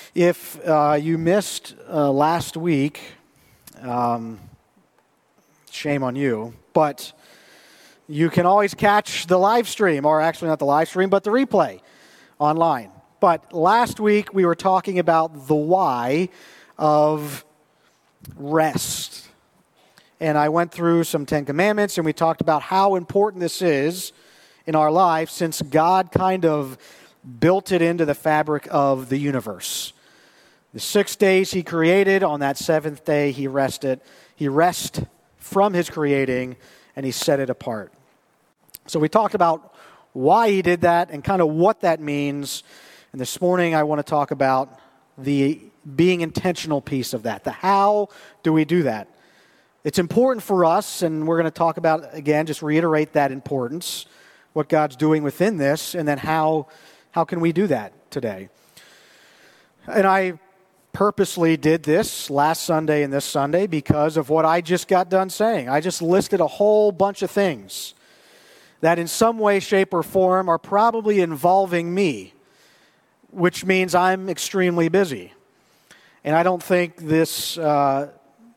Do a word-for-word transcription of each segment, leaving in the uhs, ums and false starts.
If uh, you missed uh, last week, um, shame on you, but you can always catch the live stream, or actually not the live stream, but the replay online. But last week we were talking about the why of rest. And I went through some Ten Commandments, and we talked about how important this is in our life since God kind of built it into the fabric of the universe. The six days he created, on that seventh day he rested. He rested from his creating, and he set it apart. So we talked about why he did that and kind of what that means. And this morning I want to talk about the being intentional piece of that. The how do we do that? It's important for us, and we're going to talk about, again, just reiterate that importance, what God's doing within this, and then how, how can we do that today. And I purposely did this last Sunday and this Sunday because of what I just got done saying. I just listed a whole bunch of things that in some way, shape, or form are probably involving me, which means I'm extremely busy. And I don't think this uh,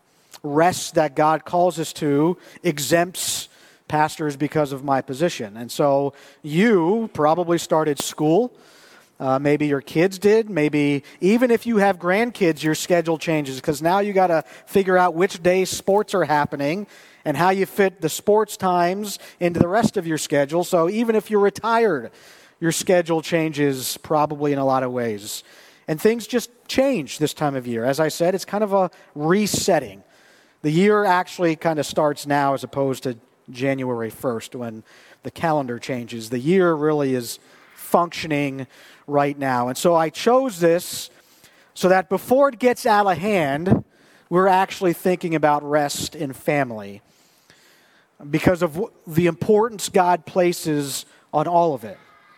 rest that God calls us to exempts pastors because of my position. And so you probably started school. Uh, maybe your kids did. Maybe even if you have grandkids, your schedule changes because now you got to figure out which days sports are happening and how you fit the sports times into the rest of your schedule. So even if you're retired, your schedule changes probably in a lot of ways. And things just change this time of year. As I said, it's kind of a resetting. The year actually kind of starts now as opposed to January first when the calendar changes. The year really is functioning right now. And so I chose this so that before it gets out of hand, we're actually thinking about rest in family because of the importance God places on all of it.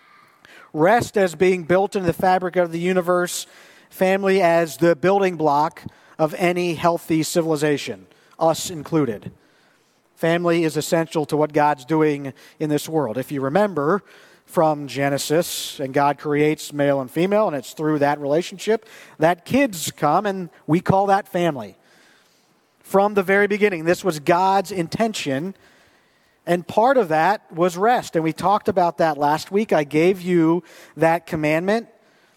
Rest as being built into the fabric of the universe, family as the building block of any healthy civilization, us included. Family is essential to what God's doing in this world. If you remember from Genesis, and God creates male and female, and it's through that relationship that kids come, and we call that family. From the very beginning, this was God's intention, and part of that was rest. And we talked about that last week. I gave you that commandment,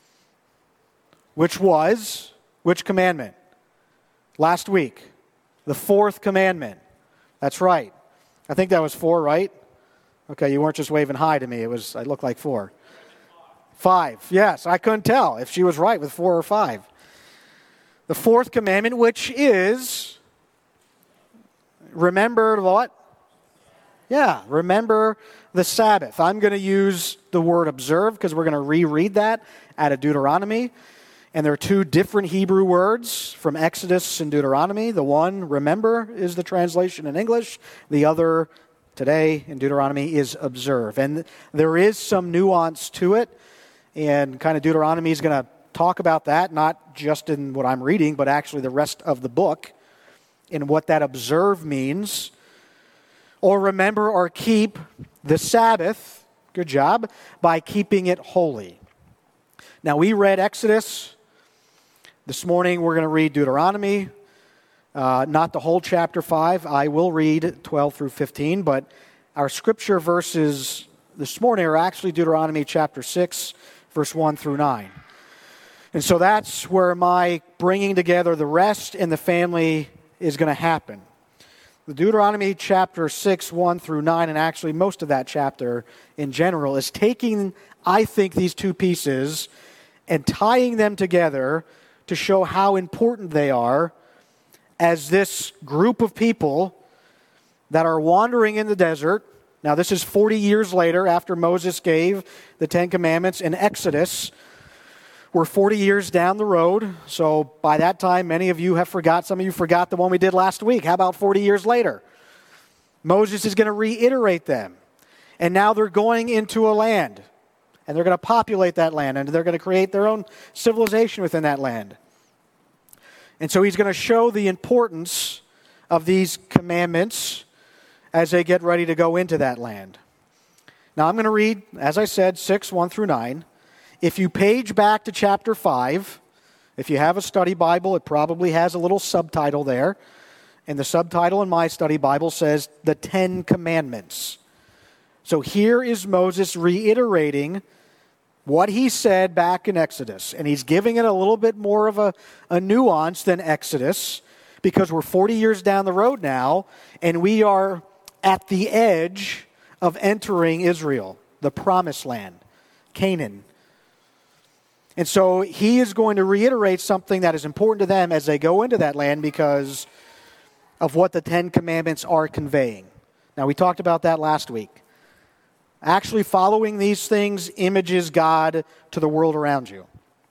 which was, which commandment? Last week, the fourth commandment. That's right. I think that was four, right? Okay, you weren't just waving hi to me. It was, I looked like four. Five, yes. I couldn't tell if she was right with four or five. The fourth commandment, which is, remember what? Yeah, remember the Sabbath. I'm going to use the word observe because we're going to reread that out of Deuteronomy. And there are two different Hebrew words from Exodus and Deuteronomy. The one, remember, is the translation in English. The other, today in Deuteronomy, is observe. And there is some nuance to it. And kind of Deuteronomy is going to talk about that, not just in what I'm reading, but actually the rest of the book, and what that observe means. Or remember or keep the Sabbath, good job, by keeping it holy. Now we read Exodus. This morning we're going to read Deuteronomy. Uh, not the whole chapter five. I will read twelve through fifteen, but our scripture verses this morning are actually Deuteronomy chapter six, verse one through nine. And so that's where my bringing together the rest and the family is going to happen. The Deuteronomy chapter six, one through nine, and actually most of that chapter in general, is taking, I think, these two pieces and tying them together to show how important they are as this group of people that are wandering in the desert. Now, this is forty years later after Moses gave the Ten Commandments in Exodus. We're forty years down the road, so by that time, many of you have forgot. Some of you forgot the one we did last week. How about forty years later? Moses is going to reiterate them. And now they're going into a land. And they're going to populate that land. And they're going to create their own civilization within that land. And so he's going to show the importance of these commandments as they get ready to go into that land. Now I'm going to read, as I said, six, one through nine. If you page back to chapter five, If you have a study Bible, it probably has a little subtitle there. And the subtitle in my study Bible says, The Ten Commandments. So here is Moses reiterating what he said back in Exodus. And he's giving it a little bit more of a, a nuance than Exodus, because we're forty years down the road now, and we are at the edge of entering Israel, the promised land, Canaan. And so he is going to reiterate something that is important to them as they go into that land because of what the Ten Commandments are conveying. Now, we talked about that last week. Actually following these things images God to the world around you.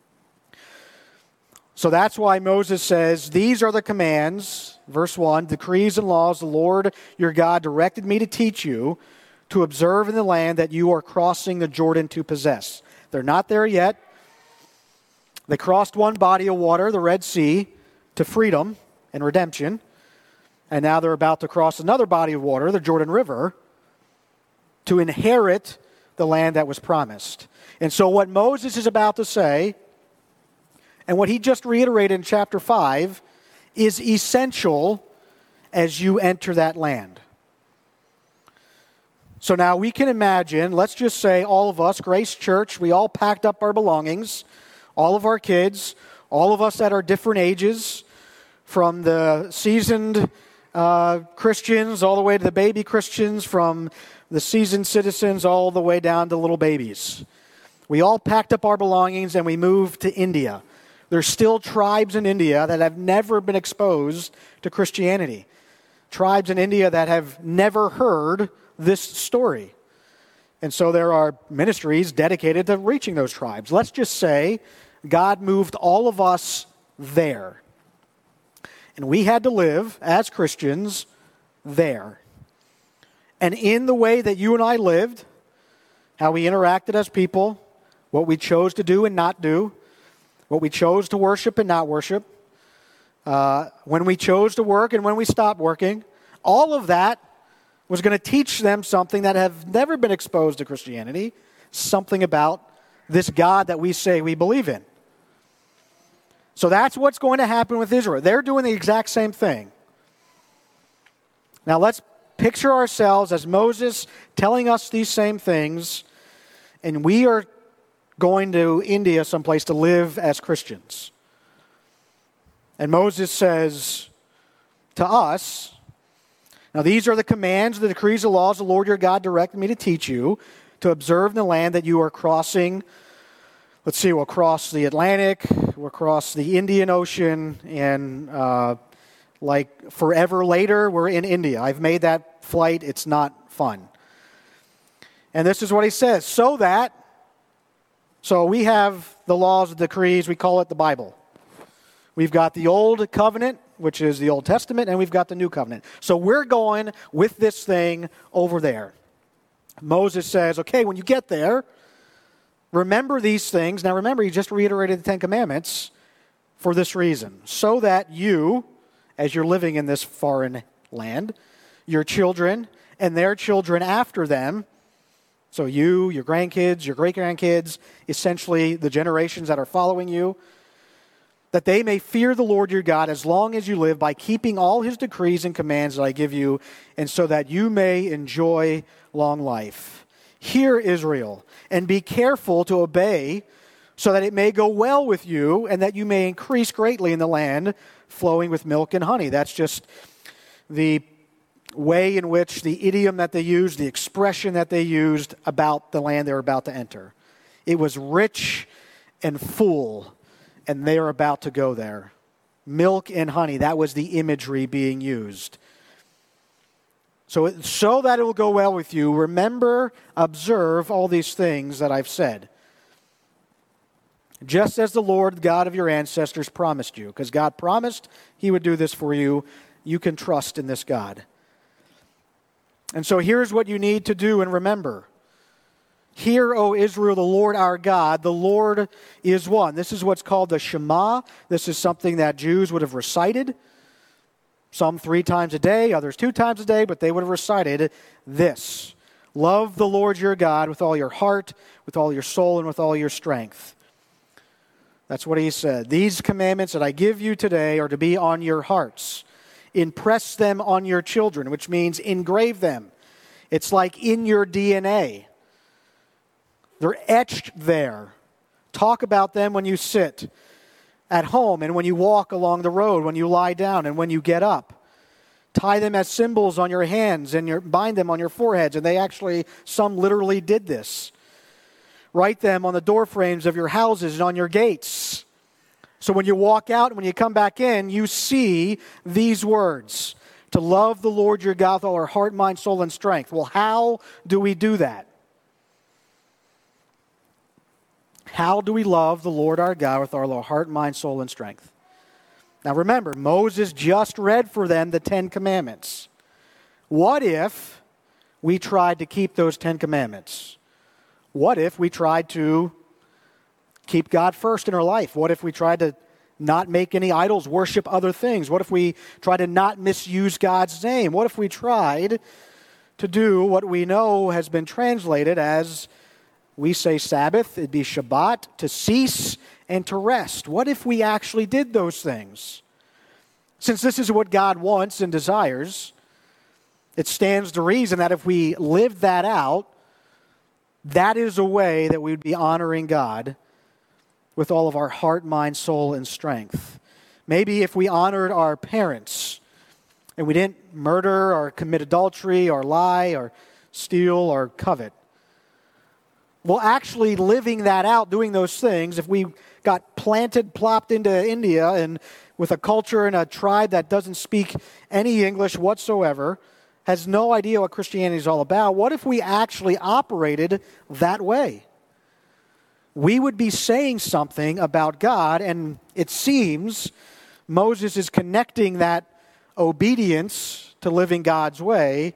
So that's why Moses says, these are the commands, verse one, decrees and laws the Lord your God directed me to teach you to observe in the land that you are crossing the Jordan to possess. They're not there yet. They crossed one body of water, the Red Sea, to freedom and redemption. And now they're about to cross another body of water, the Jordan River, to inherit the land that was promised. And so what Moses is about to say, and what he just reiterated in chapter five, is essential as you enter that land. So now we can imagine, let's just say all of us, Grace Church, we all packed up our belongings, all of our kids, all of us at our different ages, from the seasoned uh, Christians all the way to the baby Christians, from the seasoned citizens all the way down to little babies. We all packed up our belongings and we moved to India. There's still tribes in India that have never been exposed to Christianity. Tribes in India that have never heard this story. And so there are ministries dedicated to reaching those tribes. Let's just say God moved all of us there. And we had to live as Christians there. And in the way that you and I lived, how we interacted as people, what we chose to do and not do, what we chose to worship and not worship, uh, when we chose to work and when we stopped working, all of that was going to teach them something that have never been exposed to Christianity, something about this God that we say we believe in. So that's what's going to happen with Israel. They're doing the exact same thing. Now let's picture ourselves as Moses telling us these same things, and we are going to India someplace to live as Christians. And Moses says to us, now these are the commands, the decrees, the laws the Lord your God directed me to teach you, to observe in the land that you are crossing. Let's see, we'll cross the Atlantic, we'll cross the Indian Ocean, and uh, like forever later, we're in India. I've made that flight. It's not fun. And this is what he says, so that, so we have the laws, the decrees, we call it the Bible. We've got the Old Covenant, which is the Old Testament, and we've got the New Covenant. So we're going with this thing over there. Moses says, okay, when you get there, remember these things. Now remember, he just reiterated the Ten Commandments for this reason, so that you, as you're living in this foreign land, your children and their children after them, so you, your grandkids, your great-grandkids, essentially the generations that are following you, that they may fear the Lord your God as long as you live by keeping all his decrees and commands that I give you, and so that you may enjoy long life. Hear, Israel, and be careful to obey, so that it may go well with you, and that you may increase greatly in the land flowing with milk and honey. That's just the way in which the idiom that they used, the expression that they used about the land they were about to enter. It was rich and full, and they are about to go there. Milk and honey, that was the imagery being used. So, so that it will go well with you, remember, observe all these things that I've said. Just as the Lord, God of your ancestors, promised you. Because God promised he would do this for you. You can trust in this God. And so here's what you need to do and remember. Hear, O Israel, the Lord our God, the Lord is one. This is what's called the Shema. This is something that Jews would have recited. Some three times a day, others two times a day, but they would have recited this. Love the Lord your God with all your heart, with all your soul, and with all your strength. That's what he said. These commandments that I give you today are to be on your hearts. Impress them on your children, which means engrave them. It's like in your D N A. They're etched there. Talk about them when you sit at home and when you walk along the road, when you lie down and when you get up. Tie them as symbols on your hands and your, bind them on your foreheads. And they actually, some literally did this. Write them on the door frames of your houses and on your gates. So when you walk out and when you come back in, you see these words. To love the Lord your God with all our heart, mind, soul, and strength. Well, how do we do that? How do we love the Lord our God with our heart, mind, soul, and strength? Now remember, Moses just read for them the Ten Commandments. What if we tried to keep those Ten Commandments? What if we tried to keep God first in our life? What if we tried to not make any idols, worship other things? What if we tried to not misuse God's name? What if we tried to do what we know has been translated as, we say Sabbath, it'd be Shabbat, to cease and to rest? What if we actually did those things? Since this is what God wants and desires, it stands to reason that if we lived that out, that is a way that we would be honoring God with all of our heart, mind, soul, and strength. Maybe if we honored our parents and we didn't murder or commit adultery or lie or steal or covet. Well, actually living that out, doing those things, if we got planted, plopped into India and with a culture and a tribe that doesn't speak any English whatsoever, has no idea what Christianity is all about, what if we actually operated that way? We would be saying something about God, and it seems Moses is connecting that obedience to living God's way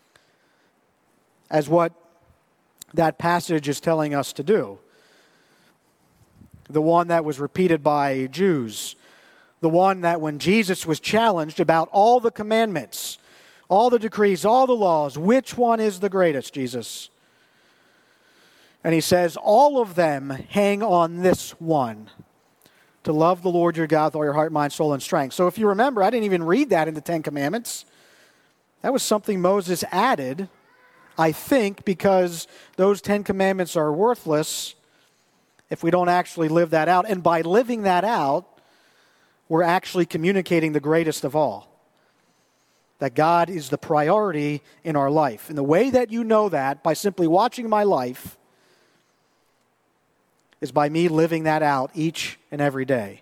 as what that passage is telling us to do. The one that was repeated by Jews. The one that when Jesus was challenged about all the commandments, all the decrees, all the laws, which one is the greatest, Jesus? And he says, all of them hang on this one. To love the Lord your God with all your heart, mind, soul, and strength. So if you remember, I didn't even read that in the Ten Commandments. That was something Moses added, I think, because those Ten Commandments are worthless if we don't actually live that out. And by living that out, we're actually communicating the greatest of all. That God is the priority in our life. And the way that you know that, by simply watching my life, is by me living that out each and every day.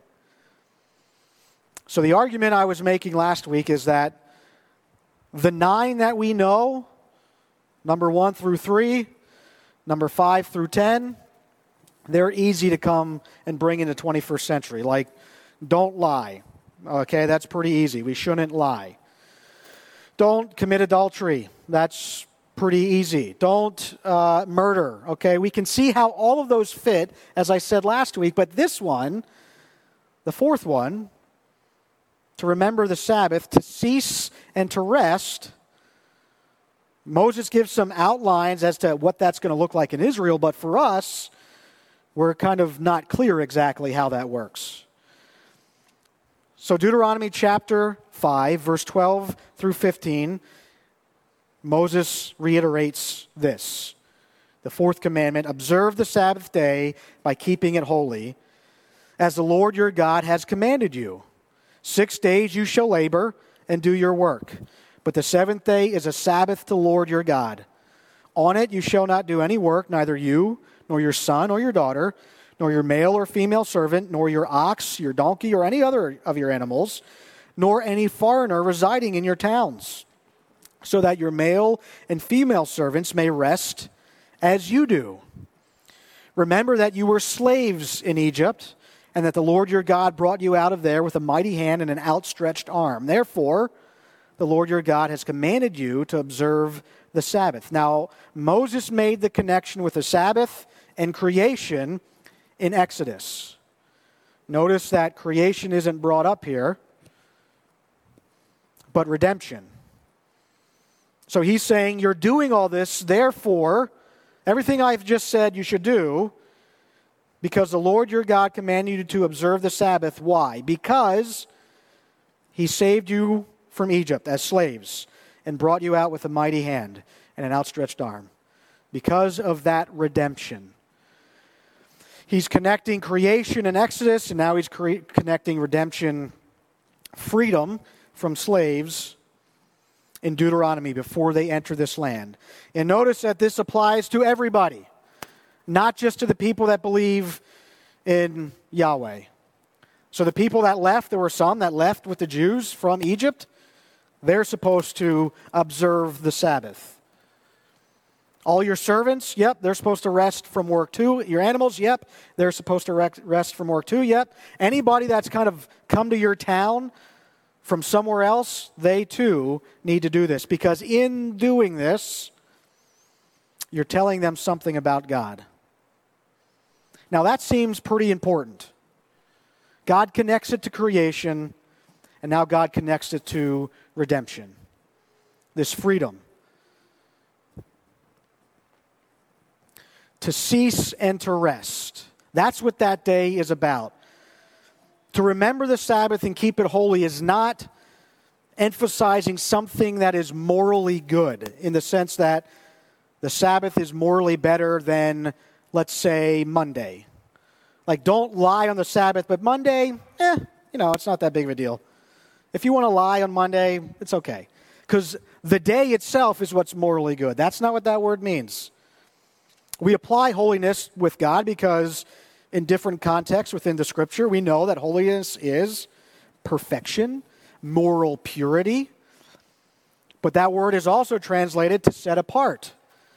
So the argument I was making last week is that the nine that we know, number one through three, number five through ten, they're easy to come and bring in the twenty-first century. Like, don't lie. Okay, that's pretty easy. We shouldn't lie. Don't commit adultery. That's pretty easy. Don't uh, murder. Okay, we can see how all of those fit, as I said last week, but this one, the fourth one, to remember the Sabbath, to cease and to rest, Moses gives some outlines as to what that's going to look like in Israel, but for us, we're kind of not clear exactly how that works. So Deuteronomy chapter five, verse twelve through fifteen, Moses reiterates this. The fourth commandment, observe the Sabbath day by keeping it holy, as the Lord your God has commanded you. Six days you shall labor and do your work, but the seventh day is a Sabbath to the Lord your God. On it you shall not do any work, neither you, nor your son or your daughter, nor your male or female servant, nor your ox, your donkey, or any other of your animals, nor any foreigner residing in your towns, so that your male and female servants may rest as you do. Remember that you were slaves in Egypt, and that the Lord your God brought you out of there with a mighty hand and an outstretched arm. Therefore, the Lord your God has commanded you to observe the Sabbath. Now, Moses made the connection with the Sabbath and creation in Exodus. Notice that creation isn't brought up here, but redemption. So he's saying, you're doing all this, therefore, everything I've just said you should do, because the Lord your God commanded you to observe the Sabbath. Why? Because he saved you from Egypt as slaves and brought you out with a mighty hand and an outstretched arm. Because of that redemption. He's connecting creation in Exodus, and now he's cre- connecting redemption, freedom from slaves in Deuteronomy before they enter this land. And notice that this applies to everybody, not just to the people that believe in Yahweh. So the people that left, there were some that left with the Jews from Egypt, they're supposed to observe the Sabbath. All your servants, yep, they're supposed to rest from work too. Your animals, yep, they're supposed to rest from work too, yep. Anybody that's kind of come to your town from somewhere else, they too need to do this. Because in doing this, you're telling them something about God. Now that seems pretty important. God connects it to creation, and now God connects it to redemption. This freedom. To cease and to rest. That's what that day is about. To remember the Sabbath and keep it holy is not emphasizing something that is morally good, in the sense that the Sabbath is morally better than, let's say, Monday. Like, don't lie on the Sabbath, but Monday, eh, you know, it's not that big of a deal. If you want to lie on Monday, it's okay. Because the day itself is what's morally good. That's not what that word means. We apply holiness with God because in different contexts within the Scripture, we know that holiness is perfection, moral purity. But that word is also translated to set apart.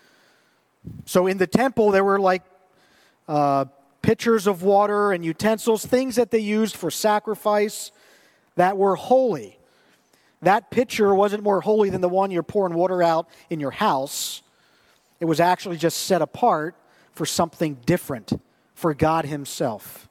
So in the temple, there were like uh, pitchers of water and utensils, things that they used for sacrifice that were holy. That pitcher wasn't more holy than the one you're pouring water out in your house. It was actually just set apart for something different, for God himself.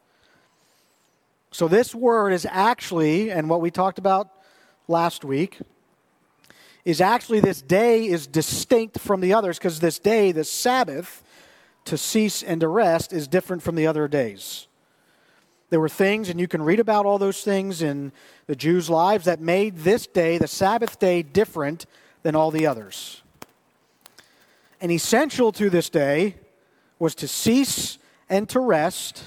So this word is actually, and what we talked about last week, is actually this day is distinct from the others, because this day, the Sabbath, to cease and to rest, is different from the other days. There were things, and you can read about all those things in the Jews' lives, that made this day, the Sabbath day, different than all the others. And essential to this day was to cease and to rest,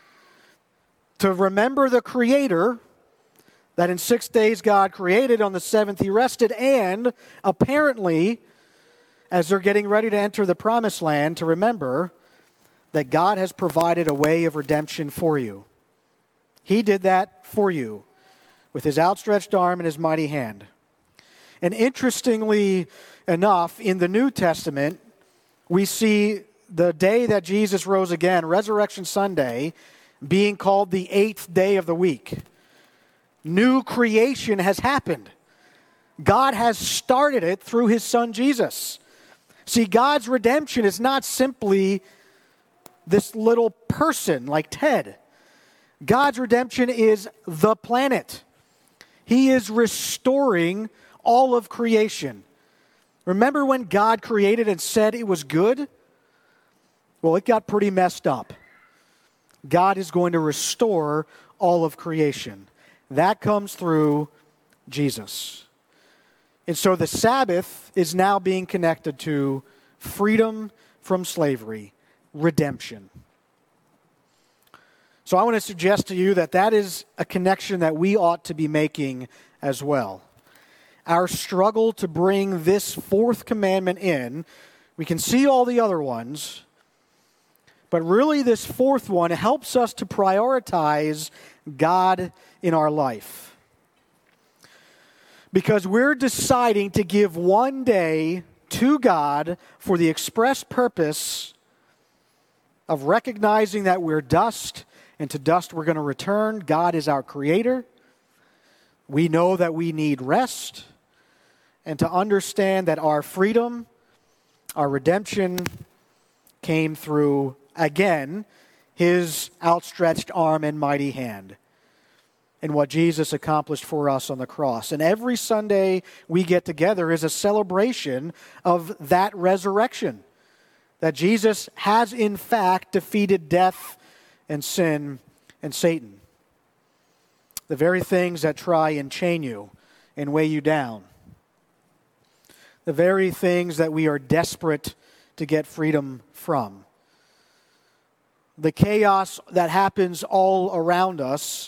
to remember the Creator, that in six days God created, on the seventh he rested, and apparently, as they're getting ready to enter the promised land, to remember that God has provided a way of redemption for you. He did that for you with his outstretched arm and his mighty hand. And interestingly enough, in the New Testament, we see the day that Jesus rose again, Resurrection Sunday, being called the eighth day of the week. New creation has happened. God has started it through his Son Jesus. See, God's redemption is not simply this little person like Ted. God's redemption is the planet. He is restoring all of creation. Remember when God created and said it was good? Well, it got pretty messed up. God is going to restore all of creation. That comes through Jesus. And so the Sabbath is now being connected to freedom from slavery, redemption. So I want to suggest to you that that is a connection that we ought to be making as well. Our struggle to bring this fourth commandment in, we can see all the other ones, but really this fourth one helps us to prioritize God in our life. Because we're deciding to give one day to God for the express purpose of recognizing that we're dust, and to dust we're going to return. God is our creator. We know that we need rest, and to understand that our freedom, our redemption came through, again, his outstretched arm and mighty hand, and what Jesus accomplished for us on the cross. And every Sunday we get together is a celebration of that resurrection, that Jesus has in fact defeated death and sin and Satan. The very things that try and chain you and weigh you down. The very things that we are desperate to get freedom from. The chaos that happens all around us.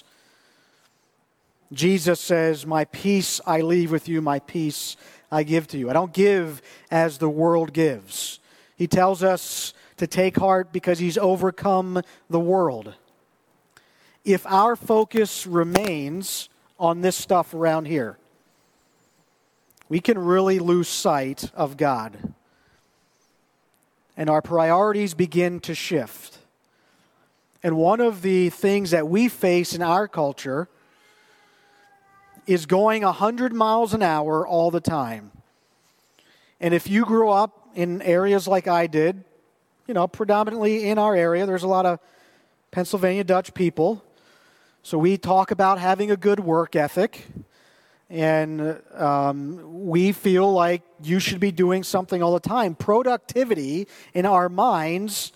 Jesus says, "My peace I leave with you, my peace I give to you." I don't give as the world gives. He tells us to take heart because he's overcome the world. If our focus remains on this stuff around here, we can really lose sight of God. And our priorities begin to shift. And one of the things that we face in our culture is going one hundred miles an hour all the time. And if you grew up in areas like I did, you know, predominantly in our area, there's a lot of Pennsylvania Dutch people. So we talk about having a good work ethic. And um, we feel like you should be doing something all the time. Productivity in our minds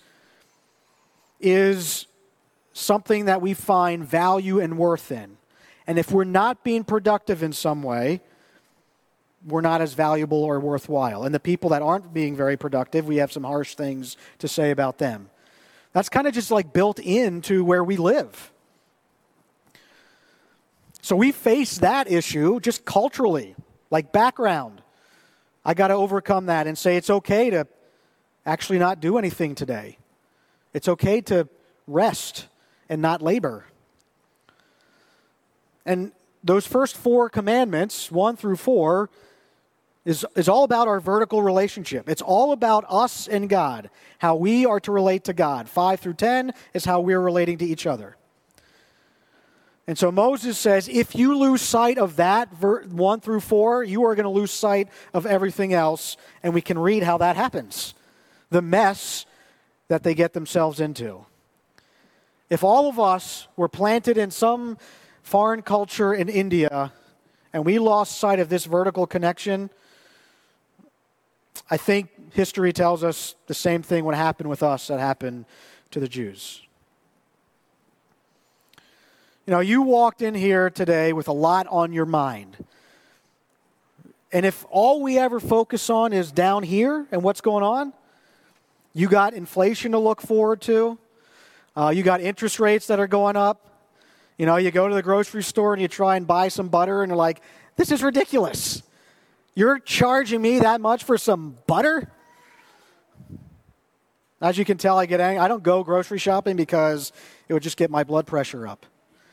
is something that we find value and worth in. And if we're not being productive in some way, we're not as valuable or worthwhile. And the people that aren't being very productive, we have some harsh things to say about them. That's kind of just like built into where we live. So we face that issue just culturally, like background. I got to overcome that and say it's okay to actually not do anything today. It's okay to rest and not labor. And those first four commandments, one through four, is, is all about our vertical relationship. It's all about us and God, how we are to relate to God. Five through ten is how we're relating to each other. And so Moses says, if you lose sight of that, ver- one through four, you are going to lose sight of everything else. And we can read how that happens. The mess that they get themselves into. If all of us were planted in some foreign culture in India, and we lost sight of this vertical connection, I think history tells us the same thing would happen with us that happened to the Jews. You know, you walked in here today with a lot on your mind. And if all we ever focus on is down here and what's going on, you got inflation to look forward to. Uh, you got interest rates that are going up. You know, you go to the grocery store and you try and buy some butter and you're like, this is ridiculous. You're charging me that much for some butter? As you can tell, I get angry. I don't go grocery shopping because it would just get my blood pressure up.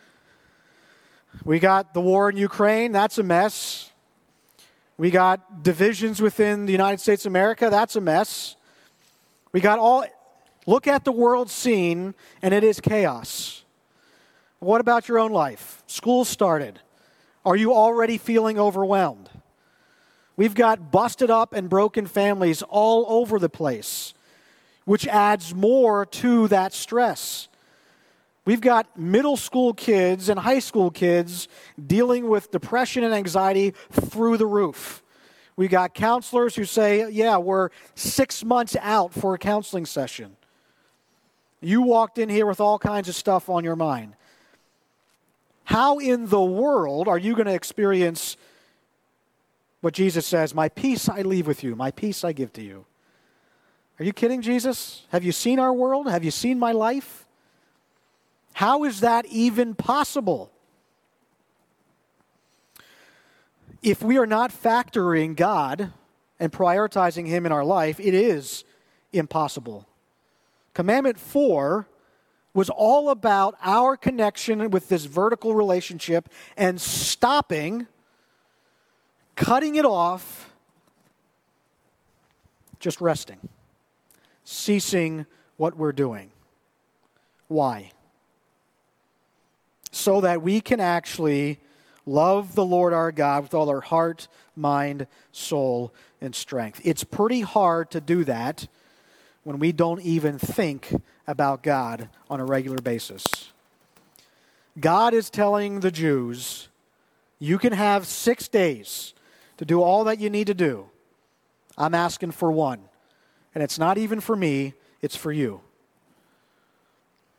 We got the war in Ukraine. That's a mess. We got divisions within the United States of America. That's a mess. We got all... Look at the world scene, and it is chaos. What about your own life? School started. Are you already feeling overwhelmed? We've got busted up and broken families all over the place, which adds more to that stress. We've got middle school kids and high school kids dealing with depression and anxiety through the roof. We got counselors who say, yeah, we're six months out for a counseling session. You walked in here with all kinds of stuff on your mind. How in the world are you going to experience what Jesus says, my peace I leave with you, my peace I give to you? Are you kidding, Jesus? Have you seen our world? Have you seen my life? How is that even possible? If we are not factoring God and prioritizing Him in our life, it is impossible. Commandment four was all about our connection with this vertical relationship and stopping, cutting it off, just resting, ceasing what we're doing. Why? So that we can actually love the Lord our God with all our heart, mind, soul, and strength. It's pretty hard to do that when we don't even think about God on a regular basis. God is telling the Jews, you can have six days to do all that you need to do. I'm asking for one. And it's not even for me, it's for you.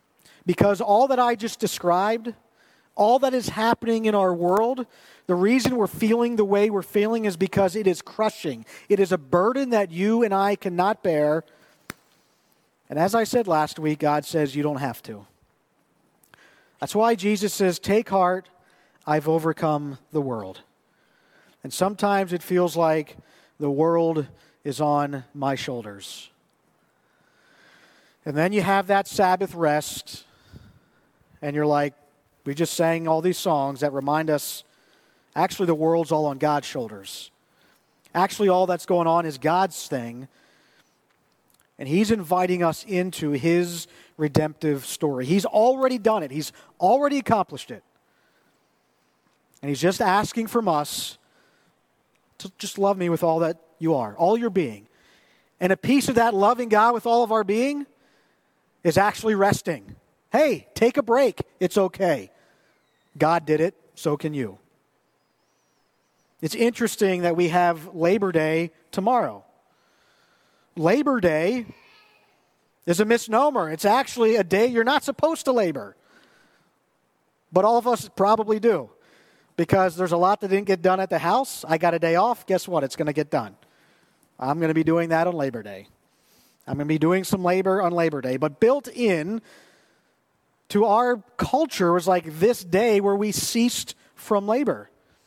Because all that I just described, all that is happening in our world, the reason we're feeling the way we're feeling is because it is crushing. It is a burden that you and I cannot bear. And as I said last week, God says you don't have to. That's why Jesus says, take heart, I've overcome the world. And sometimes it feels like the world is on my shoulders. And then you have that Sabbath rest, and you're like, we just sang all these songs that remind us, actually the world's all on God's shoulders. Actually all that's going on is God's thing, and He's inviting us into His redemptive story. He's already done it. He's already accomplished it. And He's just asking from us to just love me with all that you are, all your being. And a piece of that loving God with all of our being is actually resting. Hey, take a break. It's okay. God did it, so can you. It's interesting that we have Labor Day tomorrow. Labor Day is a misnomer. It's actually a day you're not supposed to labor. But all of us probably do. Because there's a lot that didn't get done at the house. I got a day off. Guess what? It's going to get done. I'm going to be doing that on Labor Day. I'm going to be doing some labor on Labor Day. But built in to our culture was like this day where we ceased from labor.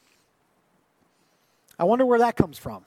I wonder where that comes from.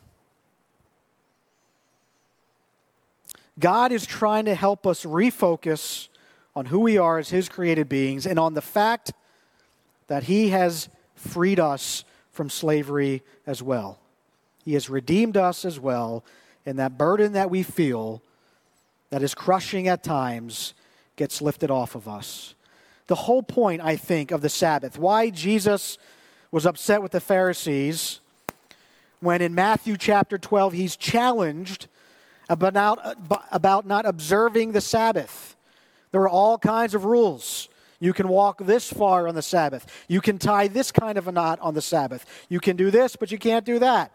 God is trying to help us refocus on who we are as His created beings and on the fact that He has freed us from slavery as well. He has redeemed us as well, and that burden that we feel that is crushing at times gets lifted off of us. The whole point, I think, of the Sabbath, why Jesus was upset with the Pharisees when in Matthew chapter twelve he's challenged about not, about not observing the Sabbath. There are all kinds of rules. You can walk this far on the Sabbath. You can tie this kind of a knot on the Sabbath. You can do this, but you can't do that.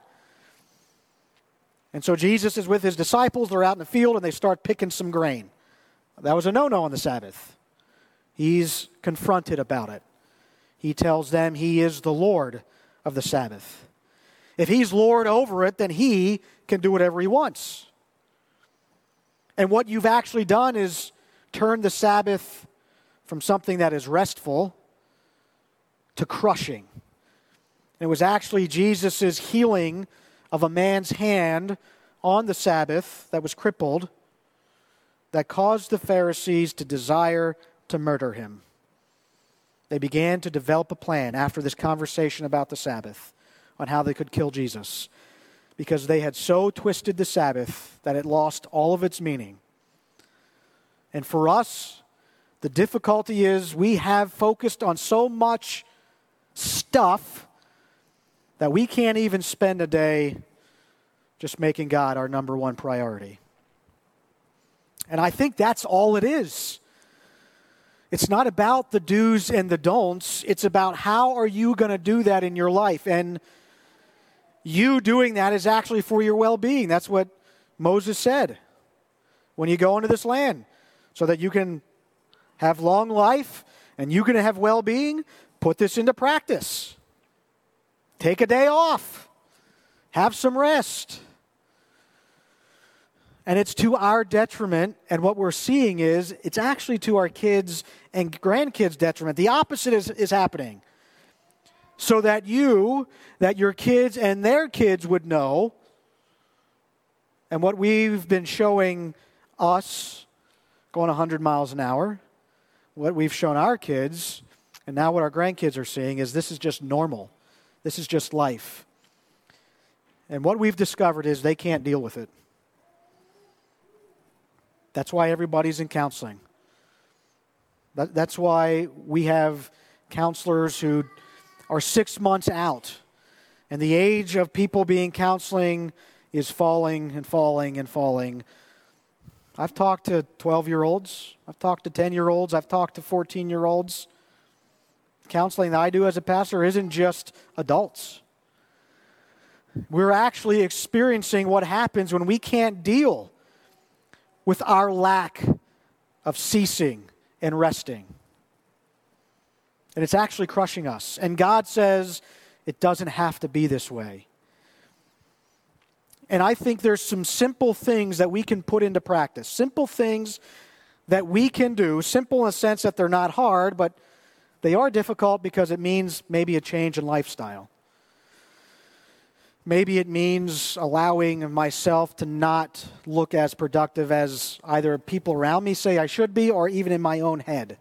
And so Jesus is with His disciples. They're out in the field, and they start picking some grain. That was a no-no on the Sabbath. He's confronted about it. He tells them He is the Lord of the Sabbath. If He's Lord over it, then He can do whatever He wants. And what you've actually done is turn the Sabbath from something that is restful to crushing. And it was actually Jesus' healing of a man's hand on the Sabbath that was crippled that caused the Pharisees to desire to murder Him. They began to develop a plan after this conversation about the Sabbath on how they could kill Jesus because they had so twisted the Sabbath that it lost all of its meaning. And for us, the difficulty is we have focused on so much stuff that we can't even spend a day just making God our number one priority. And I think that's all it is. It's not about the do's and the don'ts. It's about how are you going to do that in your life. And you doing that is actually for your well-being. That's what Moses said when you go into this land. So that you can have long life and you can have well-being, put this into practice. Take a day off. Have some rest. And it's to our detriment, and what we're seeing is it's actually to our kids' and grandkids' detriment. The opposite is, is happening. So that you, that your kids and their kids would know, and what we've been showing us, going one hundred miles an hour, what we've shown our kids, and now what our grandkids are seeing is this is just normal. This is just life. And what we've discovered is they can't deal with it. That's why everybody's in counseling. That, that's why we have counselors who are six months out. And the age of people being counseling is falling and falling and falling. I've talked to twelve-year-olds. I've talked to ten-year-olds. I've talked to fourteen-year-olds. Counseling that I do as a pastor isn't just adults. We're actually experiencing what happens when we can't deal with our lack of ceasing and resting. And it's actually crushing us. And God says it doesn't have to be this way. And I think there's some simple things that we can put into practice. Simple things that we can do. Simple in the sense that they're not hard, but they are difficult because it means maybe a change in lifestyle. Maybe it means allowing myself to not look as productive as either people around me say I should be or even in my own head.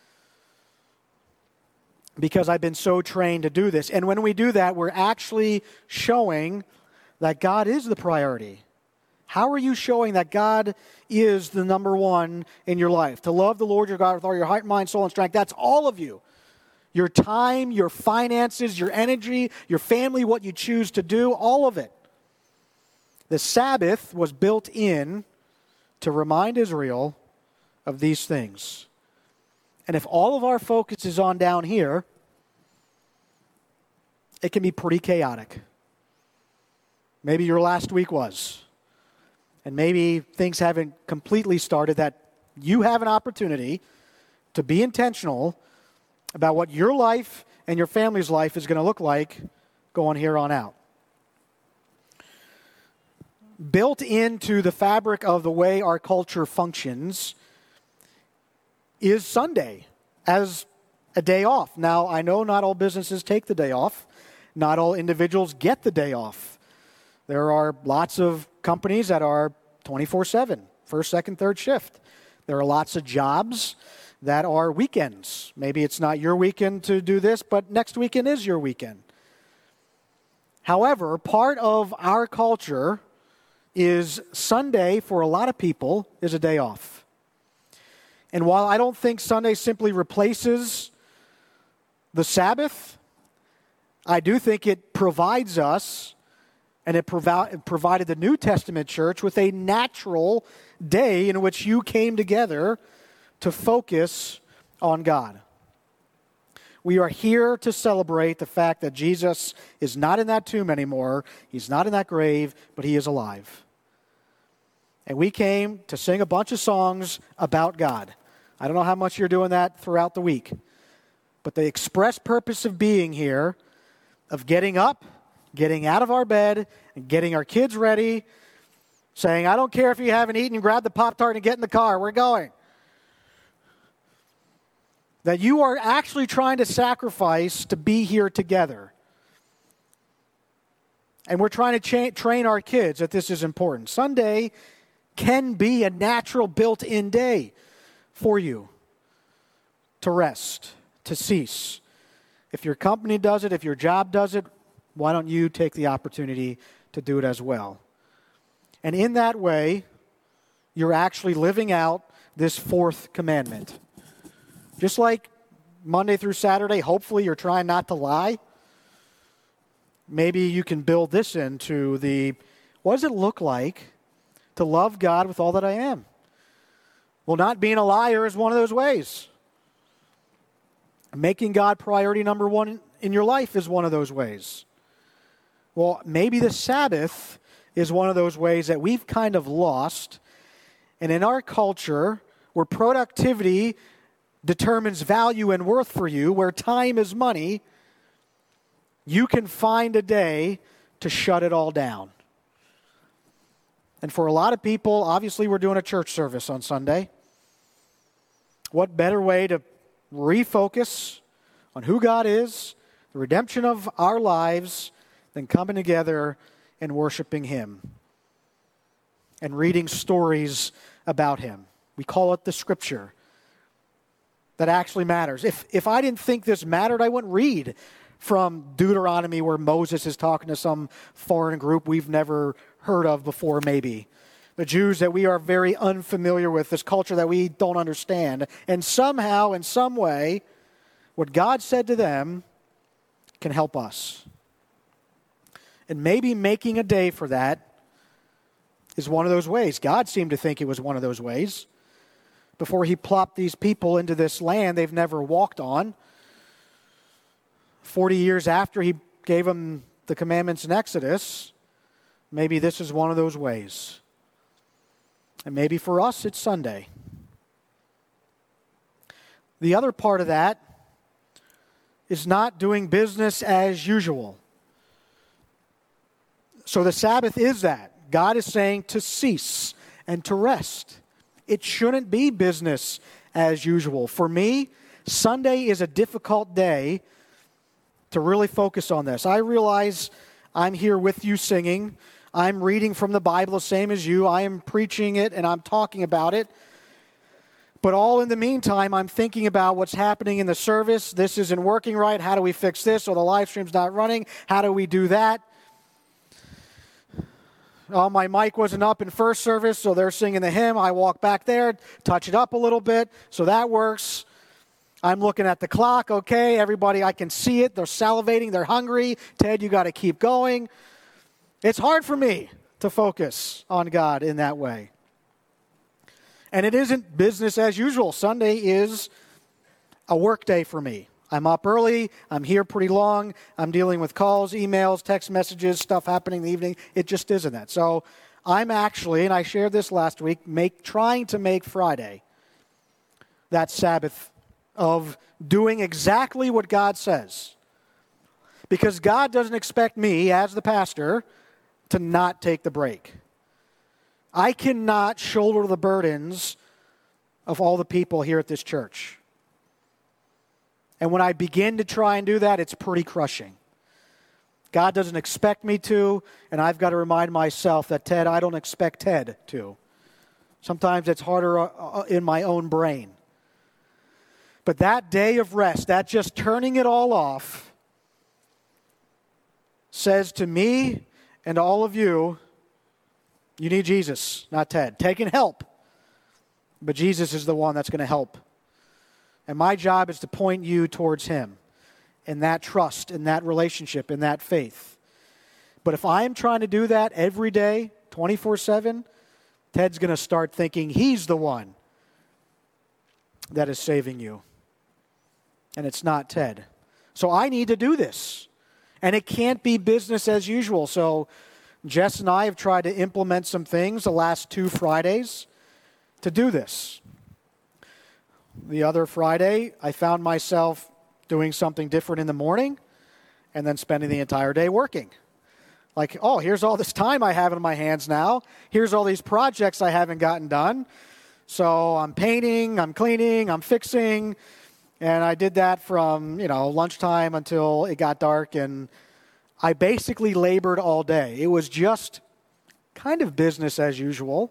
Because I've been so trained to do this. And when we do that, we're actually showing that God is the priority. How are you showing that God is the number one in your life? To love the Lord your God with all your heart, mind, soul, and strength. That's all of you. Your time, your finances, your energy, your family, what you choose to do, all of it. The Sabbath was built in to remind Israel of these things. And if all of our focus is on down here, it can be pretty chaotic. Maybe your last week was. And maybe things haven't completely started, that you have an opportunity to be intentional about what your life and your family's life is going to look like going here on out. Built into the fabric of the way our culture functions is Sunday as a day off. Now, I know not all businesses take the day off. Not all individuals get the day off. There are lots of companies that are twenty-four seven, first, second, third shift. There are lots of jobs that are weekends. Maybe it's not your weekend to do this, but next weekend is your weekend. However, part of our culture is Sunday, for a lot of people, is a day off. And while I don't think Sunday simply replaces the Sabbath, I do think it provides us, and it provi- provided the New Testament church with a natural day in which you came together to focus on God. We are here to celebrate the fact that Jesus is not in that tomb anymore. He's not in that grave, but he is alive. And we came to sing a bunch of songs about God. I don't know how much you're doing that throughout the week. But the express purpose of being here, of getting up, getting out of our bed, and getting our kids ready, saying, I don't care if you haven't eaten, grab the Pop-Tart and get in the car. We're going. That you are actually trying to sacrifice to be here together. And we're trying to cha- train our kids that this is important. Sunday can be a natural built-in day for you to rest, to cease. If your company does it, if your job does it, why don't you take the opportunity to do it as well? And in that way, you're actually living out this fourth commandment. Just like Monday through Saturday, hopefully you're trying not to lie. Maybe you can build this into the, what does it look like to love God with all that I am? Well, not being a liar is one of those ways. Making God priority number one in your life is one of those ways. Well, maybe the Sabbath is one of those ways that we've kind of lost. And in our culture, where productivity determines value and worth for you, where time is money, you can find a day to shut it all down. And for a lot of people, obviously we're doing a church service on Sunday. What better way to refocus on who God is, the redemption of our lives, than coming together and worshiping him and reading stories about him. We call it the scripture that actually matters. If if I didn't think this mattered, I wouldn't read from Deuteronomy where Moses is talking to some foreign group we've never heard of before, maybe. The Jews that we are very unfamiliar with, this culture that we don't understand. And somehow, in some way, what God said to them can help us. And maybe making a day for that is one of those ways. God seemed to think it was one of those ways. Before he plopped these people into this land they've never walked on, forty years after he gave them the commandments in Exodus, maybe this is one of those ways. And maybe for us, it's Sunday. The other part of that is not doing business as usual. So the Sabbath is that. God is saying to cease and to rest. It shouldn't be business as usual. For me, Sunday is a difficult day to really focus on this. I realize I'm here with you singing. I'm reading from the Bible the same as you. I am preaching it and I'm talking about it. But all in the meantime, I'm thinking about what's happening in the service. This isn't working right. How do we fix this? Or the live stream's not running. How do we do that? Oh, my mic wasn't up in first service, so they're singing the hymn. I walk back there, touch it up a little bit, so that works. I'm looking at the clock. Okay, everybody, I can see it. They're salivating. They're hungry. Ted, you got to keep going. It's hard for me to focus on God in that way. And it isn't business as usual. Sunday is a work day for me. I'm up early. I'm here pretty long. I'm dealing with calls, emails, text messages, stuff happening in the evening. It just isn't that. So I'm actually, and I shared this last week, make trying to make Friday that Sabbath of doing exactly what God says. Because God doesn't expect me, as the pastor, to not take the break. I cannot shoulder the burdens of all the people here at this church. And when I begin to try and do that, it's pretty crushing. God doesn't expect me to, and I've got to remind myself that, Ted, I don't expect Ted to. Sometimes it's harder in my own brain. But that day of rest, that just turning it all off, says to me and to all of you, you need Jesus, not Ted. Ted can help, but Jesus is the one that's going to help. And my job is to point you towards Him in that trust, in that relationship, in that faith. But if I am trying to do that every day, twenty-four seven, Ted's going to start thinking he's the one that is saving you. And it's not Ted. So I need to do this. And it can't be business as usual. So Jess and I have tried to implement some things the last two Fridays to do this. The other Friday, I found myself doing something different in the morning and then spending the entire day working. Like, oh, here's all this time I have in my hands now. Here's all these projects I haven't gotten done. So I'm painting, I'm cleaning, I'm fixing. And I did that from, you know, lunchtime until it got dark. And I basically labored all day. It was just kind of business as usual.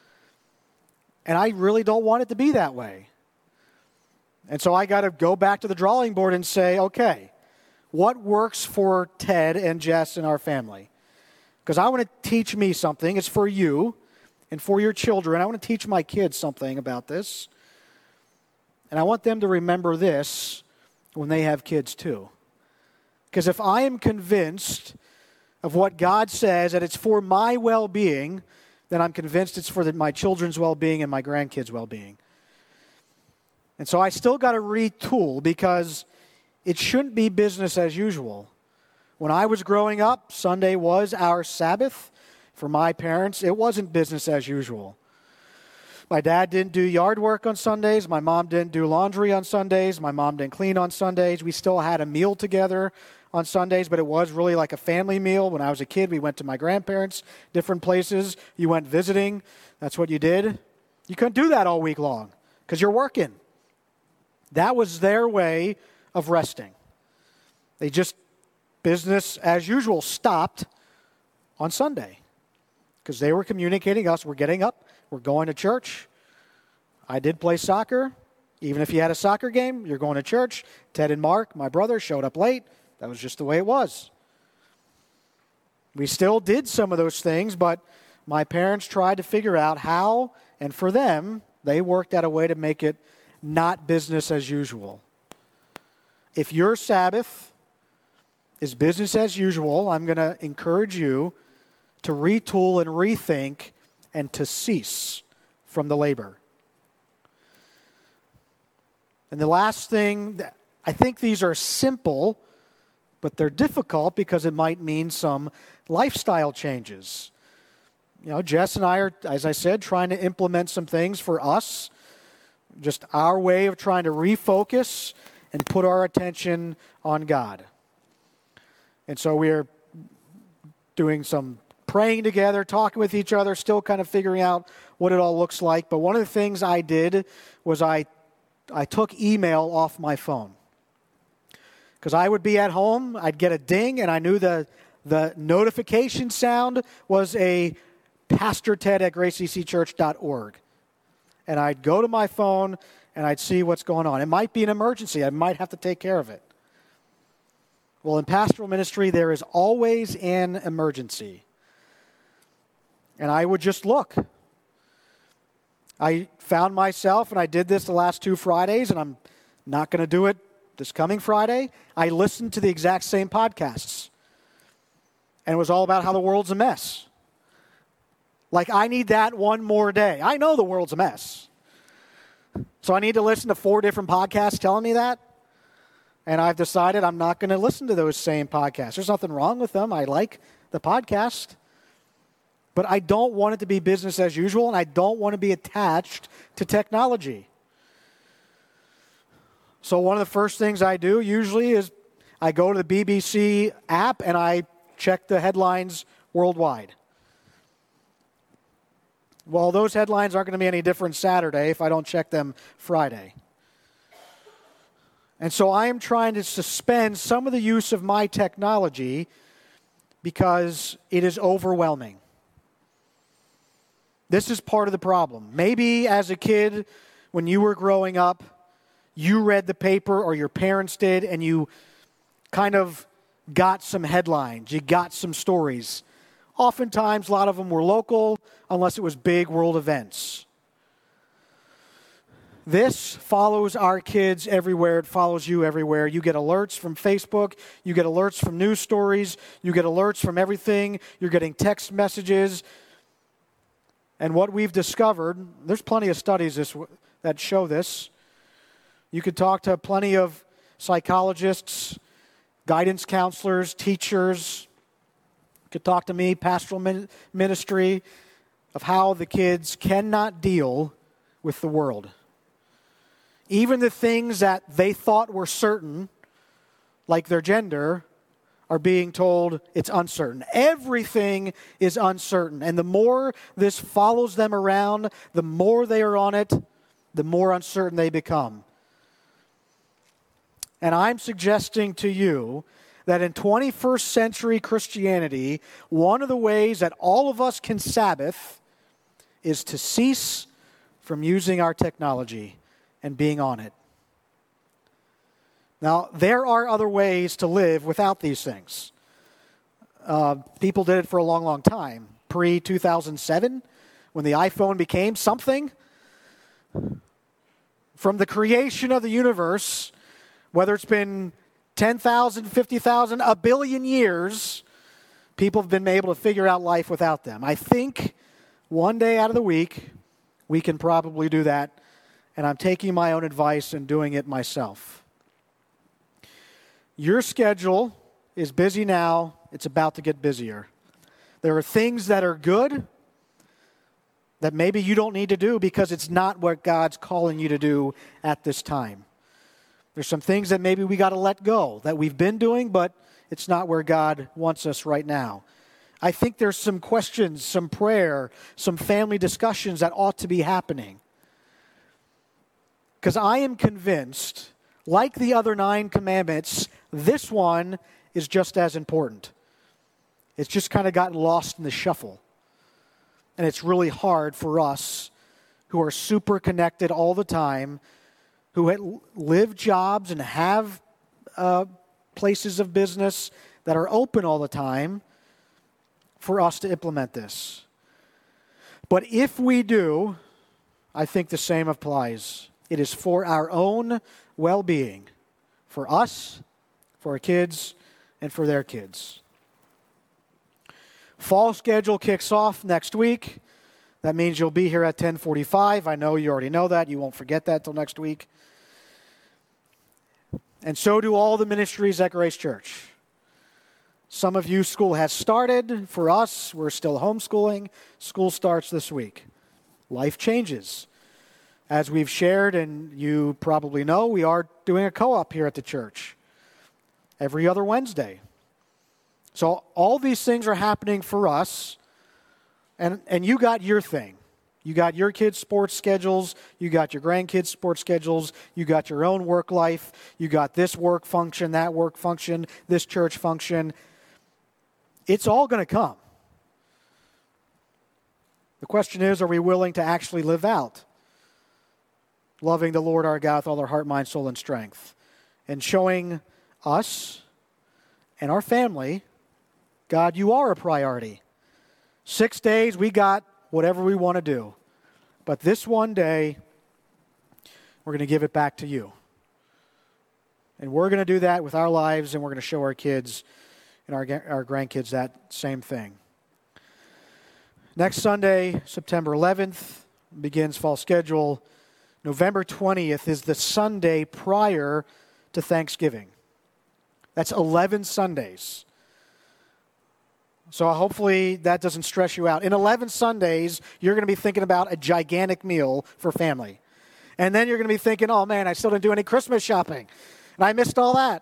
And I really don't want it to be that way. And so I got to go back to the drawing board and say, okay, what works for Ted and Jess and our family? Because I want to teach me something. It's for you and for your children. I want to teach my kids something about this. And I want them to remember this when they have kids too. Because if I am convinced of what God says, that it's for my well-being, then I'm convinced it's for the, my children's well-being and my grandkids' well-being. And so I still got to retool because it shouldn't be business as usual. When I was growing up, Sunday was our Sabbath. For my parents, it wasn't business as usual. My dad didn't do yard work on Sundays. My mom didn't do laundry on Sundays. My mom didn't clean on Sundays. We still had a meal together on Sundays, but it was really like a family meal. When I was a kid, we went to my grandparents, different places. You went visiting. That's what you did. You couldn't do that all week long because you're working. That was their way of resting. They just, business as usual, stopped on Sunday because they were communicating us, we're getting up, we're going to church. I did play soccer. Even if you had a soccer game, you're going to church. Ted and Mark, my brother, showed up late. That was just the way it was. We still did some of those things, but my parents tried to figure out how, and for them, they worked out a way to make it not business as usual. If your Sabbath is business as usual, I'm going to encourage you to retool and rethink and to cease from the labor. And the last thing, I think these are simple, but they're difficult because it might mean some lifestyle changes. You know, Jess and I are, as I said, trying to implement some things for us. Just our way of trying to refocus and put our attention on God. And so we're doing some praying together, talking with each other, still kind of figuring out what it all looks like. But one of the things I did was I, I took email off my phone. Because I would be at home, I'd get a ding, and I knew the, the notification sound was a Pastor Ted at grace c c church dot org. And I'd go to my phone, and I'd see what's going on. It might be an emergency. I might have to take care of it. Well, in pastoral ministry, there is always an emergency. And I would just look. I found myself, and I did this the last two Fridays, and I'm not going to do it this coming Friday. I listened to the exact same podcasts. And it was all about how the world's a mess. Like, I need that one more day. I know the world's a mess. So I need to listen to four different podcasts telling me that. And I've decided I'm not going to listen to those same podcasts. There's nothing wrong with them. I like the podcast. But I don't want it to be business as usual, and I don't want to be attached to technology. So one of the first things I do usually is I go to the B B C app and I check the headlines worldwide. Well, those headlines aren't going to be any different Saturday if I don't check them Friday. And so I am trying to suspend some of the use of my technology because it is overwhelming. This is part of the problem. Maybe as a kid, when you were growing up, you read the paper or your parents did, and you kind of got some headlines. You got some stories. Oftentimes, a lot of them were local, unless it was big world events. This follows our kids everywhere. It follows you everywhere. You get alerts from Facebook. You get alerts from news stories. You get alerts from everything. You're getting text messages. And what we've discovered, there's plenty of studies this, that show this. You could talk to plenty of psychologists, guidance counselors, teachers. You could talk to me, pastoral ministry, of how the kids cannot deal with the world. Even the things that they thought were certain, like their gender, are being told it's uncertain. Everything is uncertain. And the more this follows them around, the more they are on it, the more uncertain they become. And I'm suggesting to you that in twenty-first century Christianity, one of the ways that all of us can Sabbath is to cease from using our technology and being on it. Now, there are other ways to live without these things. Uh, people did it for a long, long time. pre two thousand seven, when the iPhone became something, from the creation of the universe, whether it's been ten thousand, fifty thousand, a billion years, people have been able to figure out life without them. I think one day out of the week, we can probably do that, and I'm taking my own advice and doing it myself. Your schedule is busy now. It's about to get busier. There are things that are good that maybe you don't need to do because it's not what God's calling you to do at this time. There's some things that maybe we got to let go that we've been doing, but it's not where God wants us right now. I think there's some questions, some prayer, some family discussions that ought to be happening. Because I am convinced, like the other nine commandments, this one is just as important. It's just kind of gotten lost in the shuffle. And it's really hard for us who are super connected all the time, who live jobs and have uh, places of business that are open all the time, for us to implement this. But if we do, I think the same applies. It is for our own well-being, for us, for our kids, and for their kids. Fall schedule kicks off next week. That means you'll be here at ten forty-five. I know you already know that. You won't forget that till next week. And so do all the ministries at Grace Church. Some of you, school has started. For us, we're still homeschooling. School starts this week. Life changes. As we've shared, and you probably know, we are doing a co-op here at the church every other Wednesday. So all these things are happening for us, and, and you got your thing. You got your kids' sports schedules, you got your grandkids' sports schedules, you got your own work life, you got this work function, that work function, this church function. It's all going to come. The question is, are we willing to actually live out loving the Lord our God with all our heart, mind, soul, and strength, and showing us and our family, God, you are a priority. Six days, we got whatever we want to do. But this one day, we're going to give it back to you. And we're going to do that with our lives, and we're going to show our kids and our, our grandkids that same thing. Next Sunday, September eleventh, begins fall schedule. November twentieth is the Sunday prior to Thanksgiving. That's eleven Sundays. So hopefully that doesn't stress you out. In eleven Sundays, you're going to be thinking about a gigantic meal for family. And then you're going to be thinking, oh man, I still didn't do any Christmas shopping. And I missed all that.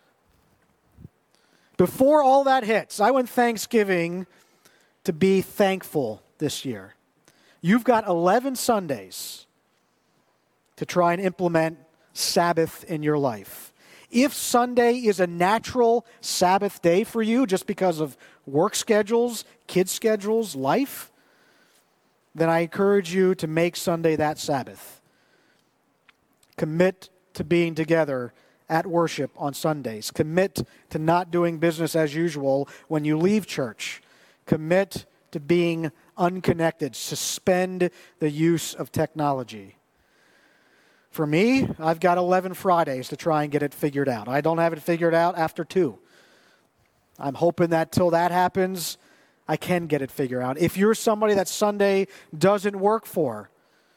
Before all that hits, I want Thanksgiving to be thankful this year. You've got eleven Sundays to try and implement Sabbath in your life. If Sunday is a natural Sabbath day for you just because of work schedules, kids' schedules, life, then I encourage you to make Sunday that Sabbath. Commit to being together at worship on Sundays. Commit to not doing business as usual when you leave church. Commit to being unconnected. Suspend the use of technology. For me, I've got eleven Fridays to try and get it figured out. I don't have it figured out after two. I'm hoping that till that happens, I can get it figured out. If you're somebody that Sunday doesn't work for,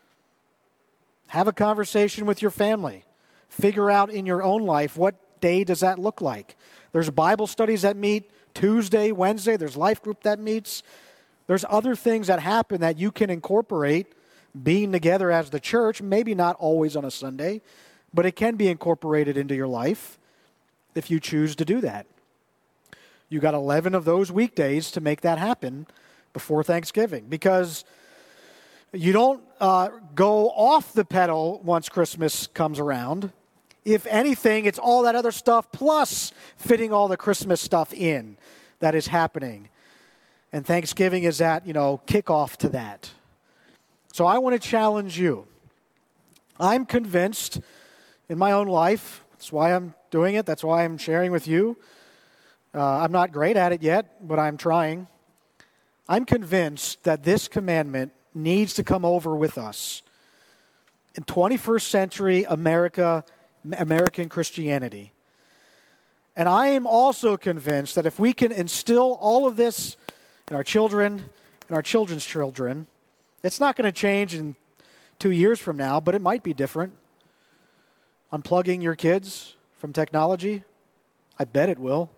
have a conversation with your family. Figure out in your own life, what day does that look like? There's Bible studies that meet Tuesday, Wednesday. There's life group that meets. There's other things that happen that you can incorporate being together as the church, maybe not always on a Sunday, but it can be incorporated into your life if you choose to do that. You got eleven of those weekdays to make that happen before Thanksgiving, because you don't uh, go off the pedal once Christmas comes around. If anything, it's all that other stuff plus fitting all the Christmas stuff in that is happening. And Thanksgiving is that, you know, kickoff to that. So I want to challenge you. I'm convinced in my own life, that's why I'm doing it, that's why I'm sharing with you. Uh, I'm not great at it yet, but I'm trying. I'm convinced that this commandment needs to come over with us in twenty-first century America, American Christianity. And I am also convinced that if we can instill all of this in our children and our children's children, it's not going to change in two years from now, but it might be different. Unplugging your kids from technology, I bet it will.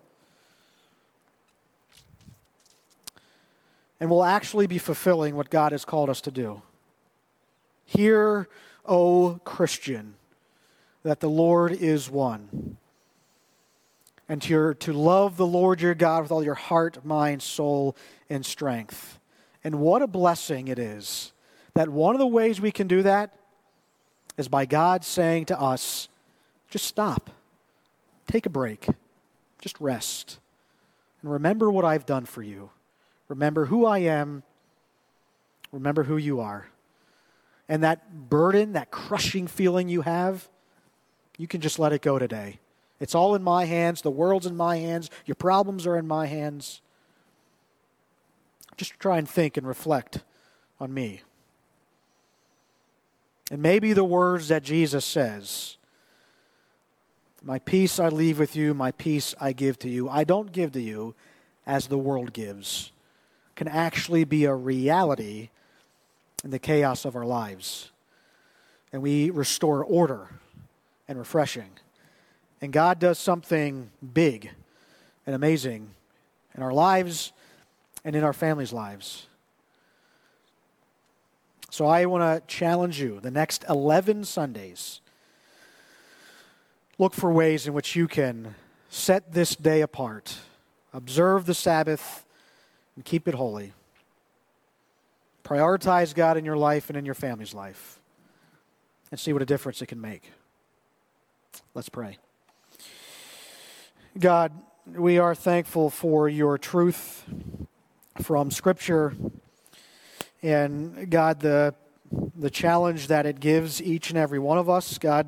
And we'll actually be fulfilling what God has called us to do. Hear, O Christian, that the Lord is one. And to, to love the Lord your God with all your heart, mind, soul, and strength. And what a blessing it is that one of the ways we can do that is by God saying to us, just stop, take a break, just rest, and remember what I've done for you. Remember who I am. Remember who you are. And that burden, that crushing feeling you have, you can just let it go today. It's all in my hands. The world's in my hands. Your problems are in my hands. Just try and think and reflect on me. And maybe the words that Jesus says, my peace I leave with you, my peace I give to you. I don't give to you as the world gives, can actually be a reality in the chaos of our lives. And we restore order and refreshing. And God does something big and amazing in our lives and in our families' lives. So I want to challenge you, the next eleven Sundays, look for ways in which you can set this day apart, observe the Sabbath, and keep it holy. Prioritize God in your life and in your family's life, and see what a difference it can make. Let's pray. God, we are thankful for your truth from Scripture, and God, the, the challenge that it gives each and every one of us. God,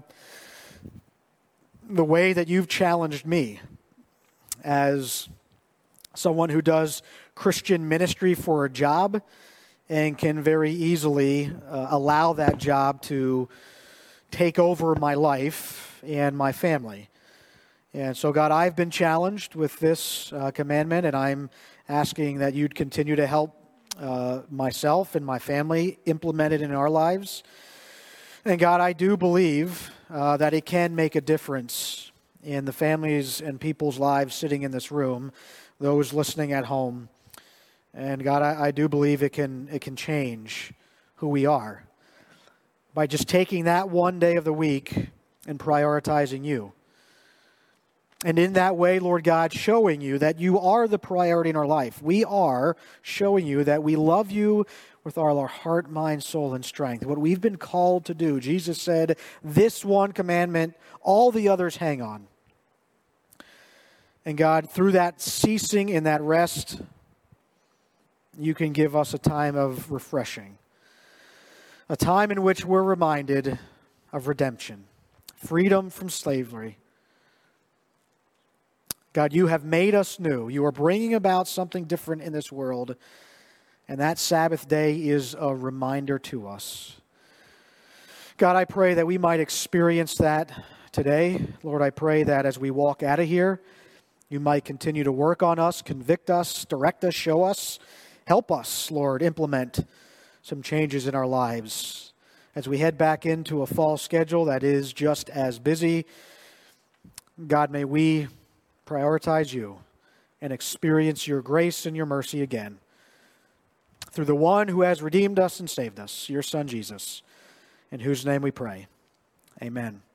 the way that you've challenged me as someone who does Christian ministry for a job and can very easily uh, allow that job to take over my life and my family. And so, God, I've been challenged with this uh, commandment, and I'm asking that you'd continue to help uh, myself and my family implement it in our lives. And God, I do believe uh, that it can make a difference in the families and people's lives sitting in this room, those listening at home. And God, I, I do believe it can it can change who we are by just taking that one day of the week and prioritizing you. And in that way, Lord God, showing you that you are the priority in our life. We are showing you that we love you with all our heart, mind, soul, and strength. What we've been called to do. Jesus said, this one commandment, all the others hang on. And God, through that ceasing in that rest, you can give us a time of refreshing. A time in which we're reminded of redemption, freedom from slavery. God, you have made us new. You are bringing about something different in this world. And that Sabbath day is a reminder to us. God, I pray that we might experience that today. Lord, I pray that as we walk out of here, you might continue to work on us, convict us, direct us, show us, help us, Lord, implement some changes in our lives. As we head back into a fall schedule that is just as busy, God, may we prioritize you and experience your grace and your mercy again through the one who has redeemed us and saved us, your Son Jesus, in whose name we pray. Amen.